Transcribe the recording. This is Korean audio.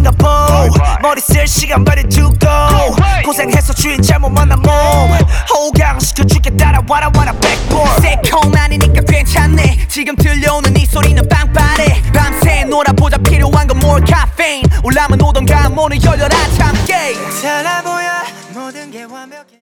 싱가포 머리 쓸 시간 버리 두고 고생해서 주인 잘못 만난 몸 호강시켜줄게 따라와라 와라 백볼 새콤 아니니까 괜찮네 지금 들려오는 이 소리는 빵빠레 밤새 놀아보자 필요한 건 more caffeine 올라면 오던가 문을 열려라 참깨 달라 보여 모든 게 완벽해